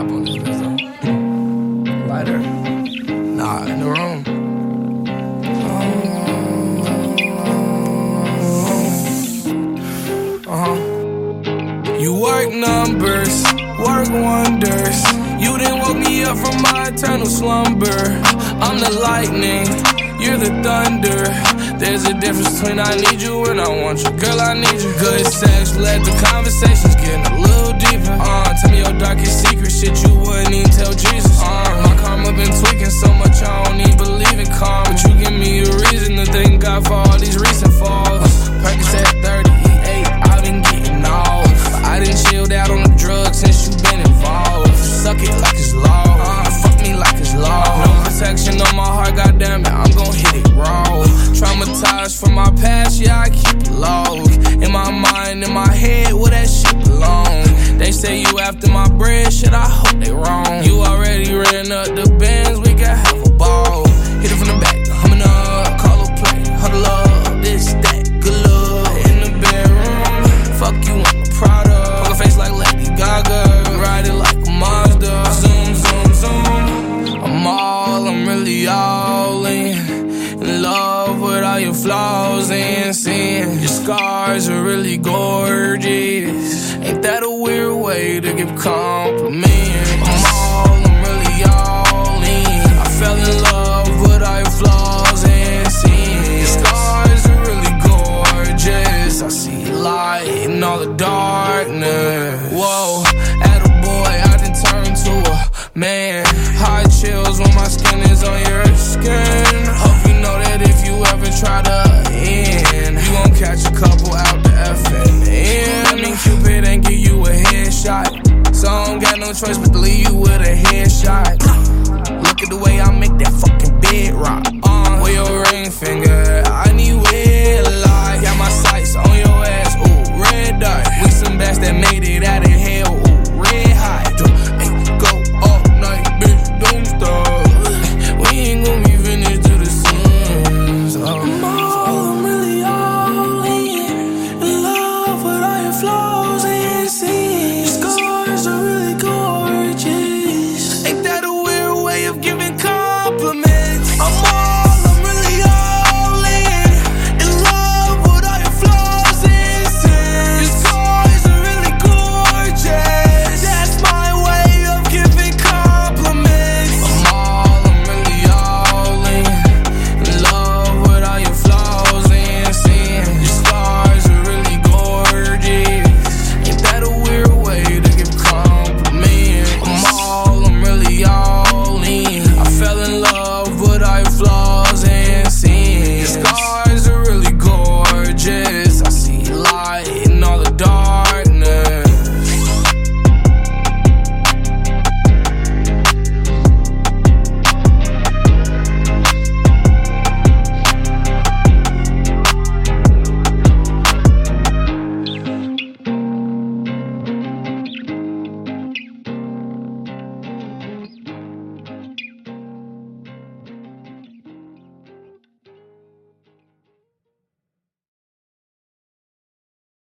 vibe on this bitch though. Lighter? Nah, in the room. You work numbers, work wonders. You didn't woke me up from my eternal slumber. I'm the lightning, you're the thunder. There's a difference between I need you and I want you. Girl, I need you. Good sex, let the conversations get a little deeper. Tell me your darkest secret, shit you wouldn't even tell Jesus. My karma been tweaking so much I don't even believe in karma. But you give me a reason to thank God for all these recent falls. Percocet 30, E8, I've been getting off. But I done chilled out on the drugs since you been involved. Suck it like it's law, fuck me like it's law. No protection on my heart, goddamn it, I'm gon' hit it raw. Traumatized from my past, yeah, I keep it low. In my mind, in my head, where that shit belong. They say you after my bread, shit, I hope they wrong. You already ran up the bands, we can have a ball. Hit it from the back, humming up, call a play, huddle up, this, that, good luck. In the bedroom, fuck you, I'm proud of. Poker face like Lady Gaga, ride it like a Mazda. Zoom, zoom, zoom, I'm really all in love with all your flaws and sin. Your scars are really gorgeous. Ain't that a weird way to give compliments? I'm really all in. I fell in love with all your flaws and sin. Your scars are really gorgeous. I see light in all the darkness. Whoa, attaboy, I done turned to a man. Hot chills when my skin is on your skin. Hope you know that if you ever try to end, you gon' catch a couple out the FN. I mean, Cupid ain't give you a headshot, so I don't got no choice but to leave you with a headshot. Look at the way I make that fucking bed rock. With your ring finger, I need red light. Got my sights on your ass, ooh, red dot. We some bats that made it out of hell.